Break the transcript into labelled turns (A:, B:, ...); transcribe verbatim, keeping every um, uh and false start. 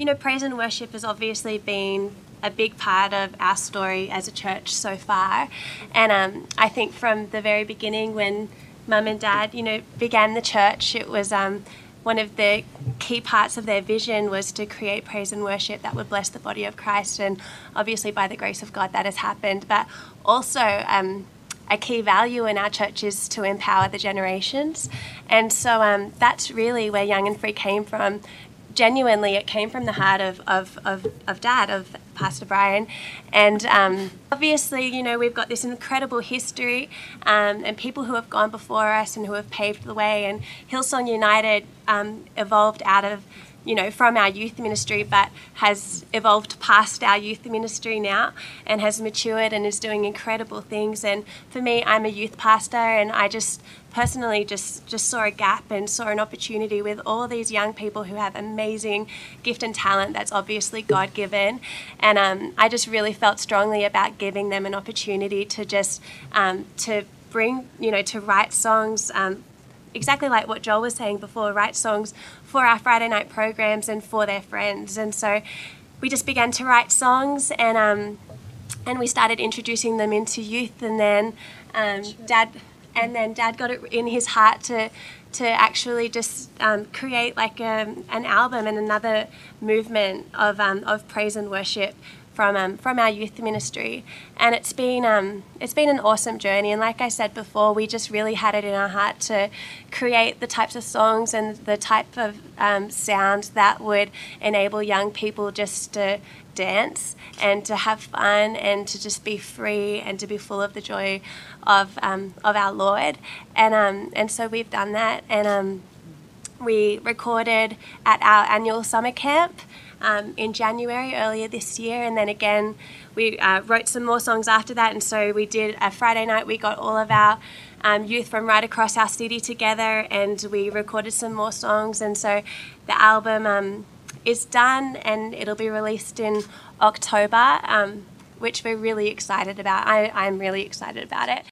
A: you know, praise and worship has obviously been a big part of our story as a church so far. And um, I think from the very beginning when Mum and Dad, you know, began the church, it was um, one of the key parts of their vision was to create praise and worship that would bless the body of Christ. And obviously by the grace of God that has happened. But also um, a key value in our church is to empower the generations. And so um, that's really where Young and Free came from. Genuinely, it came from the heart of, of, of, of Dad, of Pastor Brian. And um, obviously, you know, we've got this incredible history um, and people who have gone before us and who have paved the way. And Hillsong United um, evolved out of, you know, from our youth ministry, but has evolved past our youth ministry now and has matured and is doing incredible things. And for me, I'm a youth pastor, and I just personally just, just saw a gap and saw an opportunity with all these young people who have amazing gift and talent that's obviously God-given. And um, I just really felt strongly about giving them an opportunity to just, um, to bring, you know, to write songs, um, exactly like what Joel was saying before, write songs for our Friday night programs and for their friends. And so we just began to write songs, and um, and we started introducing them into youth. And then um, Dad, and then Dad got it in his heart to to actually just um, create like a, an album and another movement of um, of praise and worship from um, from our youth ministry. And it's been um, it's been an awesome journey. And like I said before, we just really had it in our heart to create the types of songs and the type of um, sound that would enable young people just to dance and to have fun and to just be free and to be full of the joy of um, of our Lord. And um, and so we've done that. And um, we recorded at our annual summer camp Um, in January earlier this year, and then again we uh, wrote some more songs after that. And so we did a Friday night, we got all of our um, youth from right across our city together and we recorded some more songs. And so the album um, is done and it'll be released in October, um, which we're really excited about. I, I'm really excited about it.